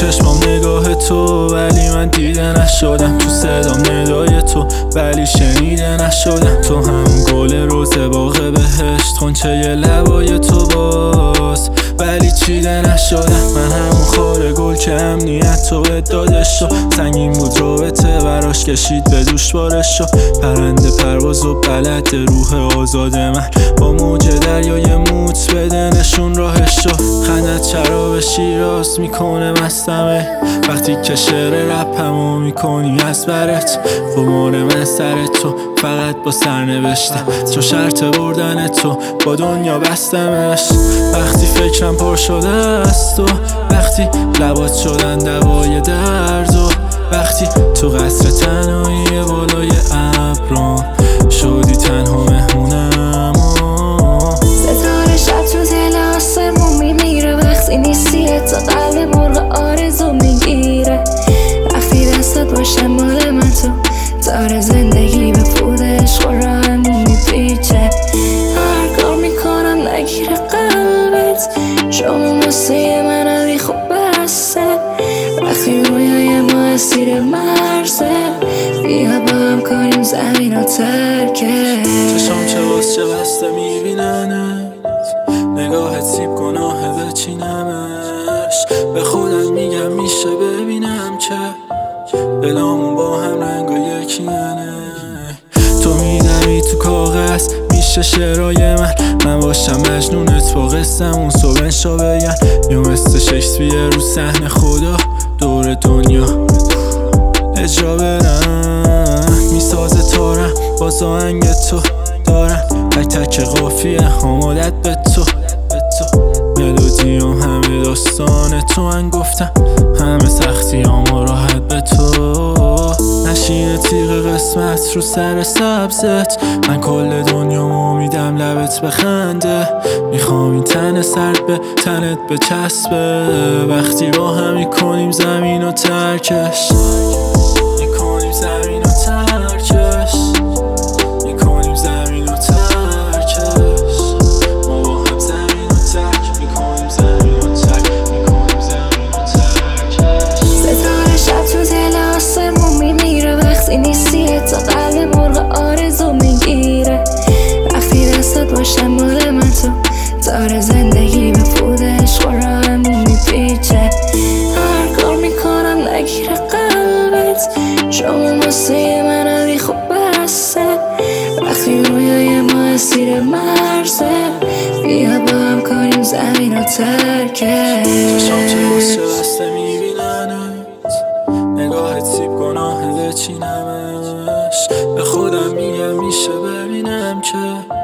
چشمام نگاه تو ولی من دیده نشدم، تو صدام ندای تو ولی شنیده نشدم. تو همون گل روز باغ بهشت، خونچه لبای تو باز ولی چیده نشدم. من همون خار گل که امنیت تو داده شو، سنگین بود رابطه براش کشید به دوش بارش شو. پرنده پرواز و بلد روح آزاد من، با موج دریای موت بده نشون راهش شو. خندت شراب شیراز میکنه مستمه، وقتی که شعر رپمو میکنی از برت. قمار من سر تو فقط با سرنوشته، چو شرط بردن تو با دنیا بستمش. وقتی فکرم پر شده از تو، وقتی لبات شدن دوای درد و وقتی تو قصر تنهایی بالای ابرام شدی تنها مهمونم. ستاره شب تو دل آسمون میمیره، وقتی نیستی تا قلب مرغ آرزو میگیره. وقتی دستت باشه مال من تو داره زندگی به پود عشق و راهمون میپیچه. هر کار میکنم نگیره قلبت، شما واسه منمی خوب بسته. وقتی رویای ما اسیر مرزه، بیا با هم کنیم زمین و ترکه. چشام چه باز چه بسته میبیننت، نگاهت سیب گناه بچینمش. به خودم میگم میشه ببینم که دلامون با هم رنگ و یکیانه. تو میدمی تو کاغذ میشه شعرهای من باشم مجنونت با قصه‌مون صبح شو بگن. یا مثل شکسپیر رو صحنه خدا دور دنیا اجرا برم. میسازه تارم باز آهنگ تو دارم، تک تک قافیه آمادت به تو. ملودیام همه داستان تو من گفتم، همه سختیام و راحت به تو. نشینه تیغ قسمت رو سر سبزت، من کل دنیامو میدم لبت بخنده. میخوام این تن سرد به تنت بچسبه، وقتی با هم میکنیم زمین و ترکش. میکنیم زمین و ترکش، میکنیم زمین و ترکش. ما با هم زمین و ترک میکنیم، زمین و ترک میکنیم، زمین و ترکش. ستاره شب تو دل آسمون میمیره، وقتی نیستی تا قلب مرغ آرزو میگیره. وقتی دستت باشه مال من تو داره زندگی به پود عشق و راهمون میپیچه. هر کار میکنم نگیره قلبت، شما واسه منمی خوب بسته. وقتی رویای ما اسیر مرزه، بیا با هم کنیم زمین و ترکه. چشام چه باز چه بسته میبیننت، نگاهت سیب گناه بچینمش. به خودم میگم میشه ببینم که